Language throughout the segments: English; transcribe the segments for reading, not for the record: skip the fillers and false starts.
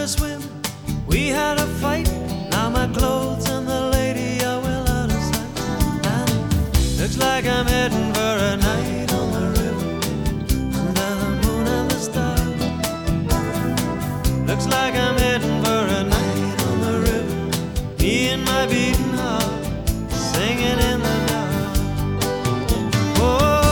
swim. We had a fight. Now my clothes and the lady are well out of sight. And looks like I'm heading for a night on the river under the moon and the stars. Looks like I'm heading for a night on the river. Me and my beating heart singing in the dark. Oh,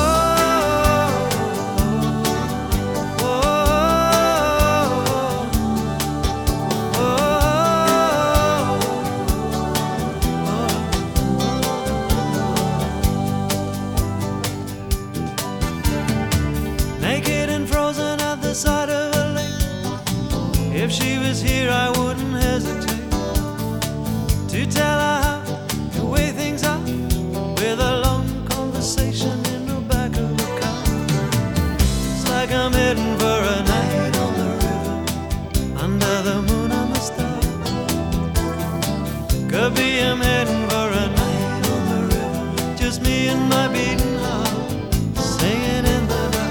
naked and frozen at the side of a lake. If she was here, I wouldn't hesitate to tell her how the way things are, with a long conversation in the back of a car. It's like I'm heading for a night on the river under the moon and the stars. Could be I'm heading for a night on the river, just me and my beating heart singing in the dark.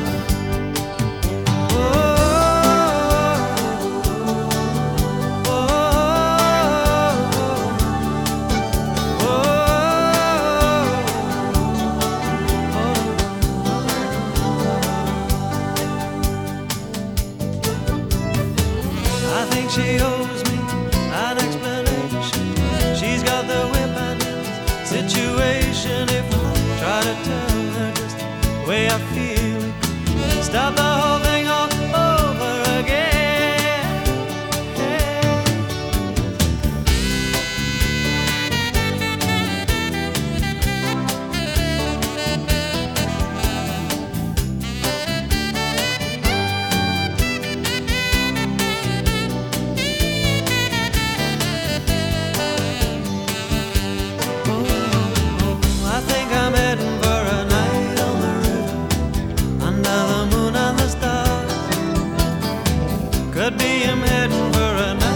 I think she owes me an explanation. She's got the whip and situation. If I try to tell her just the way I feel, stop the whole thing all over again. I think I'm heading for a night on the river under the moon and the stars. Could be I'm heading for a night